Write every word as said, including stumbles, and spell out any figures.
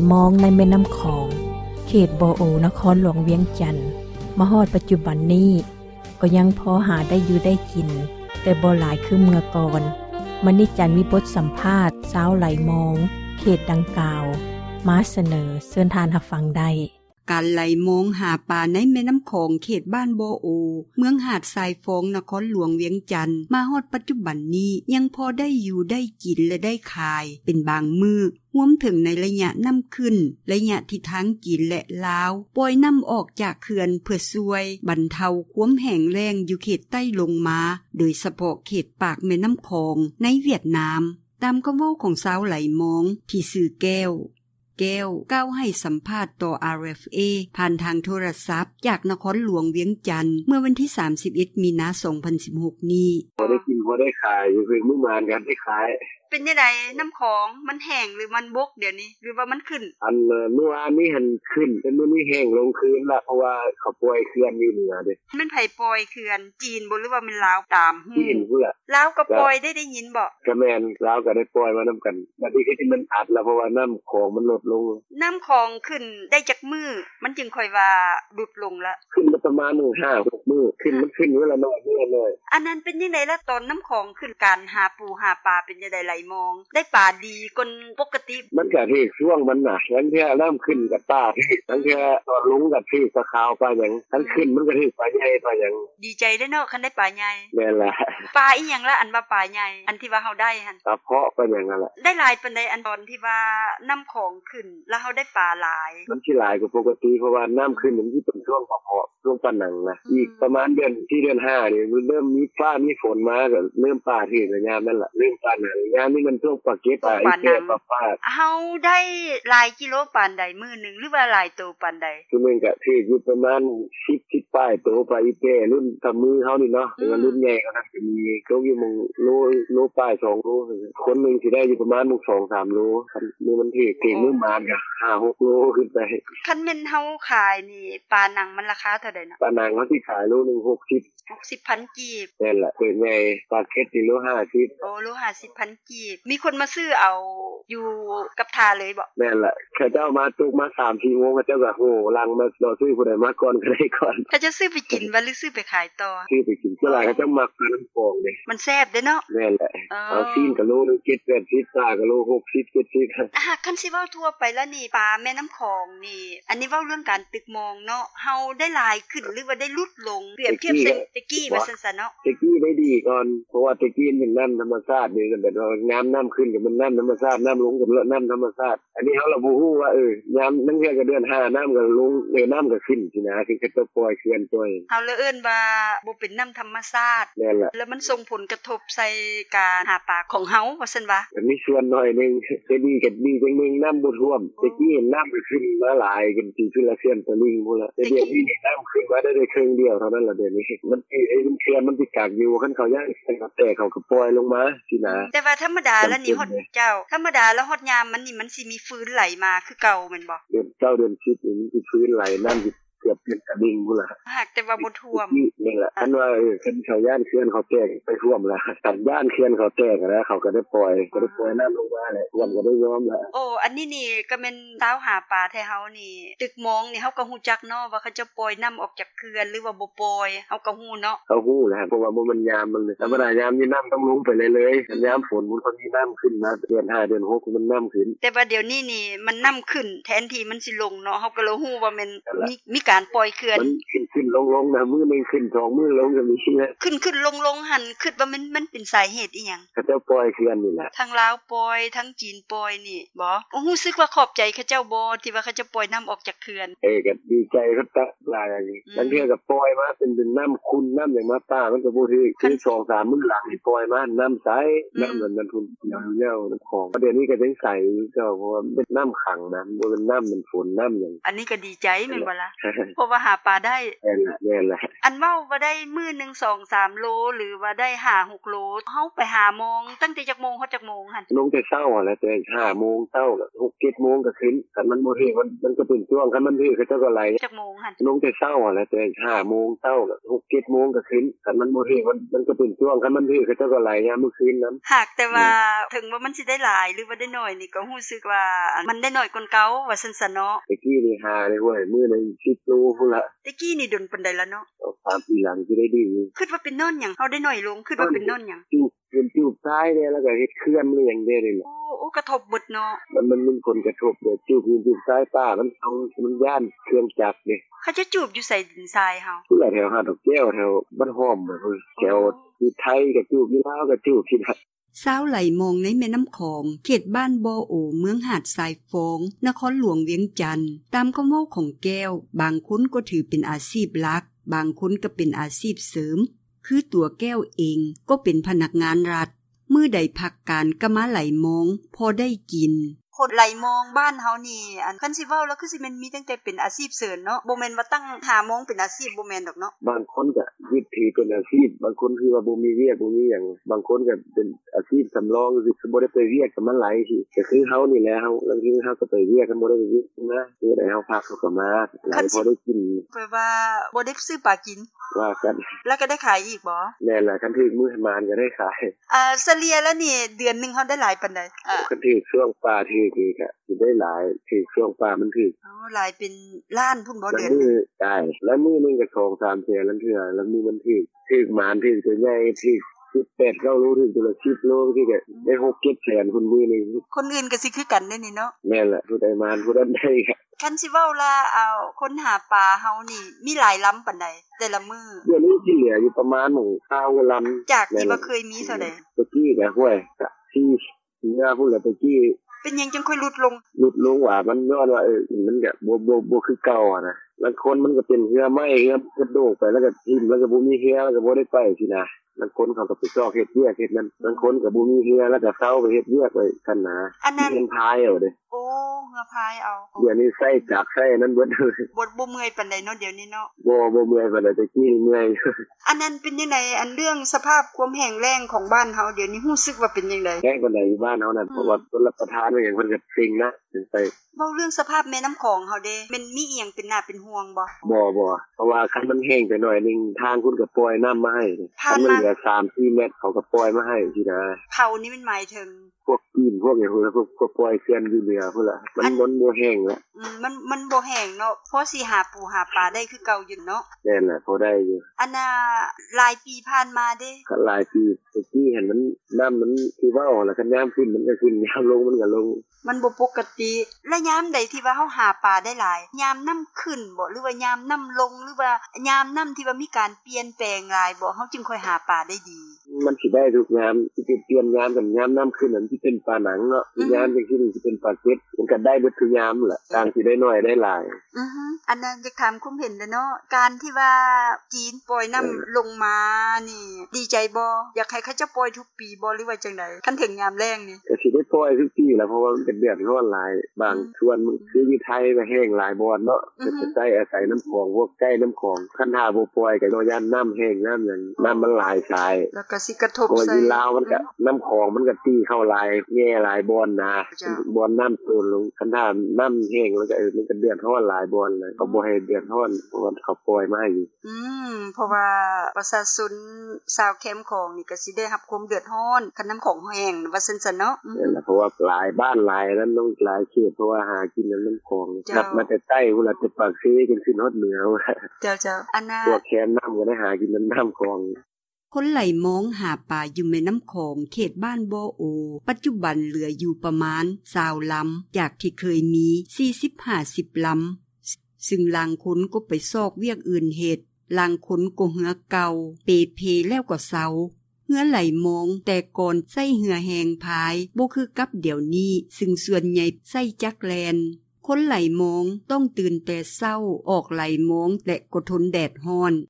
มองในแม่น้ำของเขตบอโอนครหลวงเวียงจันทน์มาฮอดปัจจุบันนี้ก็ยังพอหาได้อยู่ได้กินแต่บ่หลายคือเมื่อก่อนมื้อนี้จันมีบทสัมภาษณ์ชาวไหลมองเขตดังกล่าวมาเสนอเชิญทานรับฟังได้การไหลมองหาปลาในแม่น้ำของเขตบ้านโบโอเมืองหาดทรายฟองนครหลวงเวียงจันทน์มาฮอดปัจจุบันนี้ยังพอได้อยู่ได้กินและได้ขายเป็นบางมือรวมถึงในระยะน้ำขึ้นระยะที่ทั้งกินและลาวปล่อยน้ำออกจากเขื่อนเพื่อช่วยบรรเทาความแห้งแล้งอยู่เขตใต้ลงมาโดยเฉพาะเขตปากแม่น้ำของในเวียดนามตามคำเว้าของสาวไหลมองที่ชื่อแก้วแก้วก้าวให้สัมภาษณ์ต่อ อาร์ เอฟ เอ ผ่านทางโทรศัพท์จากนครหลวงเวียงจันทน์เมื่อวันที่สามสิบเอ็ดมีนาคมสองพันสิบหกนี้พอได้กินพอได้ขายอยู่เพิ่นมื้อมานกันได้ขายเป็นจังได๋น้ำของมันแห้งหรือมันบกเดี๋ยวนี้หรือว่ามันขึ้นอันเมื่อวานนี้หันขึ้นแต่มื้อนี้แห้งลงคืนละเพราะว่าเขาปล่อยเขื่อนอยู่เหนือเด้มันไผปล่อยเขื่อนจีนบ่หรือว่ามันลาวตามฮู้จีนพุ่นล่ะลาวก็ปล่อยได้ได้ยินบ่ก็แม่นลาวก็ได้ปล่อยมานำกันบัดนี้คือที่มันอัดแล้วเพราะว่าน้ำของมันลดลงน้ำของขึ้นได้จักมื้อมันจึงค่อยว่าลดลงละขึ้นมาประมาณ ห้าหก มื้อขึ้นมันขึ้นมื้อละน้อยมื้อละน้อยอันนั้นเป็นจังได๋ล่ะตอนน้ำของขึ้นการหาปูหาปลาเป็นจังได๋ไหลมองได้ปลาดีกว่าปกติมันก็ที่ช่วงมันน่ะทั้งแท้น้ำขึ้นกับตาที่ทั้งแท้ตอนลงกับที่ปลาขาวปลาหยังทั้งขึ้นมันก็ที่ปลาใหญ่ปลาหยังดีใจเด้อเนาะคันได้ปลาใหญ่แม่นล่ะปลาอีหยังล่ะอันว่าปลาใหญ่อันที่ว่าเฮาได้หั่นปลาเพาะปลาหยังนั่นล่ะได้หลายปานใดอันตอนที่ว่าน้ำของขึ้นแล้วเฮาได้ปลาหลายมันสิหลายกว่าปกติเพราะว่าน้ำขึ้นมันสิเป็นช่วงปลาเพาะช่วงปลาหนังนะอีกประมาณเดือนที่เดือนห้านี่มันเริ่มมีฟ้ามีฝนมาก็เริ่มปลาที่ระยะนั้นล่ะเริ่มปลาหนังยามนี้มันช่วงปลาเก็บปลาอีเป้ปลาปลาเฮาได้หลายกิโลปานใดมื้อนึงหรือว่าหลายโตปานใดคือมันก็ที่อยู่ประมาณสิบ สิบปลายโตปลาอีเป้รุ่นกับมือเฮานี่เนาะแต่ว่ารุ่นใหญ่ก็น่าจะมีก็อยู่มงโลโลปลายสองโลคนนึงสิได้อยู่ประมาณ สองถึงสาม โลคันนี้มันที่เก่งมื้อมานก็ ห้าหก โลขึ้นไปคันแม่นเฮาขายนี่ปลาหนังมันราคาเท่าใดเนาะปลาหนังเฮาสิขายโลนึงหกสิบหกสิบพัน กีบนั่นแหละเป็นไงปลาเค็ดนี่โลห้าสิบโอ้โลห้าสิบพัน กีบมีคนมาซื้อเอาอยู่กับทาเลยบ่นั่นแหละเขาเจ้ามาตุกมา สาม สี่ โมงเขาเจ้าก็โหลังมารอซื้อผู้ใดมาก่อนก็ได้ก่อนเขาจะซื้อไปกินบ่หรือซื้อไปขายต่อซื้อไปกินเวลาเขาเจ้ามักปลาน้ำฟองนี่มันแซ่บเด้เนาะนั่นแหละเอาซีนก็โลนึงเจ็ด แปดสิบปลาก็โลหกสิบ เจ็ดสิบอ่ะคันสิเว้าทั่วไปแล้วนี่ปลาแม่น้ำของนี่อันนี้เว้าเรื่องการตึกมองเนาะเฮาได้หลายขึ้นหรือว่าได้ลดลงเปรียบเทียบเส้นตะกี้ว่าซั่นๆเนาะตะกี้ได้ดีก่อนเพราะว่าตะกี้เป็นน้ำธรรมชาตินี่แบบว่าน้ำน้ำขึ้นก็มันน้ำธรรมชาติน้ำลงก็น้ำธรรมชาติอันนี้เฮาละบ่ฮู้ว่าเออยามนั่นแค่ก็เดือนห้าน้ำก็ลงเออน้ำก็ขึ้นสินะคือก็จะปล่อยเขื่อนตัวเองเฮาเลยเอิ้นว่าบ่เป็นน้ำธรรมชาตินั่นแหละแล้วมันส่งผลกระทบใส่การหาปลาของเฮาว่าซั่นว่าอันนี้ส่วนน้อยนึงจะดีก็ดีจังนึงน้ำบ่ท่วมตะกี้เห็นน้ำก็ขึ้นมาหลายกันสิขึ้นละเขื่อนตะลิงพุ่นล่ะแต่เดี๋ยวนี้น้ำขึ้นมาได้ได้ครึ่งเดียวเท่านั้นล่ะเดี๋ยวนี้มันไอ้เขื่อนมันสิกักอยู่คันเขาย่างแต่เขาก็ปล่อยลงมาสินะแต่ว่าธรรมดาแล้วนี่ฮอดเจ้าธรรมดาแล้วฮอดยามมันนี่มันสิมีฟื้นไหลมาคือเก่าแม่นบ่เดือนเก้าเดือนสิบนี่มันสิฟื้นไหลน้ำสิเกือบเป็นกระดิ่งพุ่นล่ะหากแต่ว่าบ่ท่วมนี่แหละอันว่าเออคันเขาย่านเขื่อนเขาแตกไปท่วมแล้วตัดย่านเขื่อนเขาแตกแล้วเขาก็ได้ปล่อยก็ได้ปล่อยน้ำลงมาแหละวันก็ได้ยอมแล้วโอ้อันนี้นี่ก็แม่นสาวหาปลาแท้เฮานี่ตึกมองนี่เฮาก็ฮู้จักเนาะว่าเขาจะปล่อยน้ำออกจากเขื่อนหรือว่าบ่ปล่อยเฮาก็ฮู้เนาะเขาฮู้แหละเพราะว่าบ่มันยามมันธรรมดายามนี่น้ำต้องลงไปเลยเลยยามฝนมันก็มีน้ำขึ้นมาเดือนห้าเดือนหกมันน้ำขึ้นแต่ว่าเดี๋ยวนี้นี่มันน้ำขึ้นแทนที่มันสิลงเนาะเฮาก็เลยฮู้ว่าแม่นมีมีการปล่อยเขื่อนขึ้นขึ้นลงๆนะมื้อนึงขึ้นสองมื้อลงก็มีนะขึ้นขึ้นลงๆหั่นคิดว่ามันมันเป็นสาเหตุอีหยังเขาเจ้าปล่อยเขื่อนนี่แหละทั้งลาวปล่อยทั้งจีนปล่อยนี่บ่รู้สึกว่าขอบใจเขาเจ้าบ่ที่ว่าเขาจะปล่อยน้ำออกจากเขื่อนเออก็ดีใจเขาตะหลายอย่างนี้บางเทื่อก็ปล่อยมาเป็นเป็นน้ำขุ่นน้ำอย่างมาป้ามันก็บ่ถือคือ สองสาม มื้อหลังนี่ปล่อยมาน้ำใสน้ำมันทุนยาวๆน้ำของประเดี๋ยวนี้ก็จังใสก็เพราะว่าเป็นน้ำขังนะบ่เป็นน้ำมันฝนน้ำหยังอันนี้ก็ดีใจแม่นบ่ล่ะเพราะว่าหาปลาได้แม่นล่ะแม่นล่ะอันเว้าว่าได้มื้อนึง สองสาม โลหรือว่าได้ ห้าหก โลเฮาไปหาโมงตั้งแต่จักโมงฮอดจักโมงหั่นลงแต่เช้าหั่นแหละแต่ ห้าโมงเช้าก็ หกเจ็ด โมงก็ขึ้นคันมันบ่ถึงมันมันก็เป็นช่วงคันมันถึงเขาเจ้าก็ไหลจักโมงหั่นลงแต่เช้าหั่นแหละแต่ ห้าโมงเช้าก็ หกเจ็ด โมงก็ขึ้นคันมันบ่ถึงมันมันก็เป็นช่วงคันมันถึงเขาเจ้าก็ไหลยามมื้อคืนนั้นหากแต่ว่าถึงว่ามันสิได้หลายหรือว่าได้น้อยนี่ก็รู้สึกว่ามันได้น้อยกว่าเก่าว่าซั่นซะเนาะตะกี้นี่หาได้ห้วยมื้อนึงสิบโลพุ่นล่ะตะกี้นี่ดนปานใดล่ะเนาะสามปีหลังสิได้ดีคิดว่าเป็นนอนหยังเฮาได้น้อยลงคิดว่าเป็นนอนหยังจูบเป็นจูบซ้ายเนี่ยแล้วก็เฮ็ดเคลื่อนมันอย่างเด้นี่โอ้โอ้กระทบเบิดเนาะมันมันมีผลกระทบเด้จูบจูบซ้ายป้ามันเอามันย่านเครื่องจักรเด้เขาจะจูบอยู่ใส่ดินทรายเฮาผู้ใดแถวหาดอกแก้วแถวบ้านหอมแบบแถวที่ไทยก็จูบอยู่ลาวก็จูบที่นั่นสาวไหลมองในแม่น้ำของเขตบ้านบ่อโอเมืองหาดทรายฟองนครหลวงเวียงจันทน์ตามคำเว้าของแก้วบางคนก็ถือเป็นอาชีพหลักบางคนก็เป็นอาชีพเสริมคือตัวแก้วเองก็เป็นพนักงานรัฐมื้อใดพักการก็มาไหลมองพอได้กินคนไหลมองบ้านเฮานี่อันคันสิเว้าแล้วคือสิแม่นมีตั้งแต่เป็นอาชีพเสริมเนาะบ่แม่นว่าตั้งหามองเป็นอาชีพบ่แม่นดอกเนาะบางคนก็ยึดถือเป็นอาชีพบางคนคือว่าบ่มีเวียกบ่มีหยังบางคนก็เป็นอาชีพสำรองคือบ่ได้ไปเวียกก็มันไหลสิก็คือเฮานี่แหละเฮาบางทีเฮาก็ไปเวียกกันบ่ได้ไปเวียกนะคือได้เฮาพักเฮาก็มาไหลพอได้กินแปลว่าบ่ได้ซื้อปลากินว่ากันแล้วก็ได้ขายอีกบ่แม่นล่ะคันถึงมื้อมานก็ได้ขายอ่าเฉลี่ยแล้วนี่เดือนนึงเฮาได้หลายปานใดอ่าคันถึงช่วงปลาที่นี่ก็สิได้หลายถึงช่วงปลามันถึงอ๋อหลายเป็นล้านพุ่นบ่เดือนนึงใช่แล้วมื้อนึงก็ สองสาม แสนลังเทื่อแล้วมื้อมันถึงถึงมานถึงตัวใหญ่ถึงสิบแปด เก้าโลถึงตัวละสิบโลที่ก็ได้ หกเจ็ด แสนพุ่นมื้อนึงคนอื่นก็สิคือกันเด้นี่เนาะแม่นล่ะผู้ใดมานผู้นั้นได้คันสิเว้าล่ะเอาคนหาปลาเฮานี่มีหลายลำปานใดแต่ละมื้อเดี๋ยวนี้ที่เหลืออยู่ประมาณหนึ่งพันลำจากที่บ่เคยมีเท่าใดตะกี้ก็ห้วยก็ที่เนื้อพุ่นละตะกี้เป็นหยังจังค่อยลดลงลดลงว่ามันย้อนว่าเออมันก็บ่บ่บ่คือเก่าอ่ะนะบางคนมันก็เป็นเหือไม้เหือกระโดกไปแล้วก็ทิ่มแล้วก็บ่มีเหือแล้วก็บ่ได้ไปสินะบางคนเขาก็ไปซอกเฮ็ดเวียกเฮ็ดนั้นบางคนก็บ่มีเหือแล้วก็เซาไปเฮ็ดเวียกไว้คั่นนะอันนั้นเป็นพายเอาเด้โอ้เหือพายเอาเดี๋ยวนี้ใส่จักใส่นั้นเบิดเลยบ่บ่เมื่อยปานใดเนาะเดี๋ยวนี้เนาะบ่บ่เมื่อยปานใดตะกี้เมื่อยอันนั้นเป็นจังได๋อันเรื่องสภาพความแห้งแล้งของบ้านเฮาเดี๋ยวนี้รู้สึกว่าเป็นจังได๋แห้งปานใดบ้านเฮานั่นเพราะว่าต้นรับประทานว่าหยังเพิ่นก็ติงนะถึงไปเว้าเรื่องสภาพแม่น้ำของเฮาเด้แม่นมีอีหยังเป็นหน้าเป็นห่วงบ่บ่ๆเพราะว่าคันมันแห้งไปหน่อยนึงทางคุณก็ปล่อยน้ำมาให้คันมันเหลือ สาม สี่ เมตรเขาก็ปล่อยมาให้สินะเขานี่มันหมายถึงพวกกินพวกหยังพวกพวกก็ปล่อยเขื่อนอยู่เหนือพุ่นล่ะมันมันบ่แห้งแล้วอืมมันมันบ่แห้งเนาะพอสิหาปูหาปลาได้คือเก่าอยู่เนาะแม่นล่ะพอได้อยู่อันน่ะหลายปีผ่านมาเด้ก็หลายปีตะกี้เห็นมันน้ำมันสิเว้าแล้วคันยามขึ้นมันก็ขึ้นยามลงมันก็ลงมันบ่ปกติและยามใดที่ว่าเฮาหาปลาได้หลายยามน้ำขึ้นบ่หรือว่ายามน้ำลงหรือว่ายามน้ำที่ว่ามีการเปลี่ยนแปลงหลายบ่เฮาจึงค่อยหาปลาได้ดีมันสิได้ทุกยามสิเป็นเปลี่ยนยามกับยามน้ำขึ้นนั่นสิเป็นปลาหนังเนาะยามจังซี่สิเป็นปลาเก็ดมันก็ได้เบิดทุกยามแหละต่างสิได้น้อยได้หลายอือฮึอันนั้นอยากถามคุณเห็นเด้อเนาะการที่ว่าจีนปล่อยน้ำลงมานี่ดีใจบ่อยากให้เขาจะปล่อยทุกปีบ่หรือว่าจังได๋คันถึงยามแล้งนี่ก็สิได้ปล่อยทุกปีแหละเพราะว่ามันก็เดือดร้อนหลายบางส่วนมันคืออยู่ไทยก็แห้งหลายบ่อนเนาะก็จะได้อาศัยน้ำของพวกใกล้น้ำของคันหาบ่ปล่อยก็บ่ย่านน้ำแห้งน้ำหยังน้ำมันหลายสายแล้วก็สิกระทบใส่ลาวมันก็น้ำของมันก็ตีเข้าหลายแง่หลายบ่อนนะบ่อนน้ำตูนลงคันหาน้ำแห้งแล้วก็เออมันก็เดือดร้อนหลายบ่อนเลยก็บ่ให้เดือดร้อนเพราะว่าเขาปล่อยมาให้อยู่อืมเพราะว่าประชาชนชาวแคมป์ของนี่ก็สิได้รับความเดือดร้อนคันน้ำของแห้งว่าซั่นซะเนาะนั่นแหละเพราะว่าหลายบ้านหลายนั้นต้องหลายเขตเพราะว่าหากินน้ำของนับมาแต่ใต้พุ่นล่ะแต่ปากซีจนขึ้นฮอดเหนือเจ้าๆอันน่ะพวกแคมป์น้ำก็ได้หากินน้ำของคนไหลมองหาปลาอยู่แม่น้ำของเขตบ้านบ่อโอปัจจุบันเหลืออยู่ประมาณยี่สิบลำจากที่เคยมี สี่สิบถึงห้าสิบ ลำซึ่งลางคนก็ไปซอกเวียกอื่นเฮ็ดลางคนก็เหือเก่าเปเพแล้วก็เซาเหือไหลมองแต่ก่อนใส่เหือแหงพายบ่คือกับเดี๋ยวนี้ซึ่งส่วนใหญ่ใส่จักแลนคนไหลมองต้องตื่นแต่เช้าออกไหลมองและก็ทนแดดร้อน